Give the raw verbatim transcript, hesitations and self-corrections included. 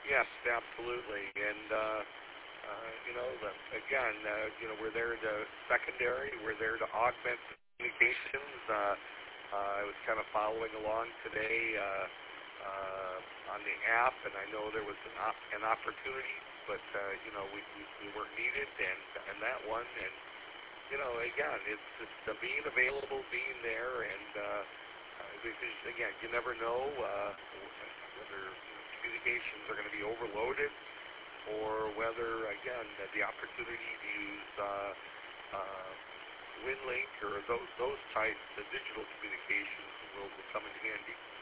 Yes, absolutely. And, uh, uh, you know, the, again, uh, you know, we're there to secondary. We're there to augment communications. Uh, uh, I was kind of following along today uh, uh, on the app, and I know there was an, op- an opportunity, but, uh, you know, we, we, we weren't needed, and, and that one. And, you know, again, it's just uh, being available, being there, and, uh, uh, because, again, you never know uh, whether you know, communications are going to be overloaded or whether, again, the opportunity to use uh, uh, WinLink or those those types of digital communications will, will come in handy.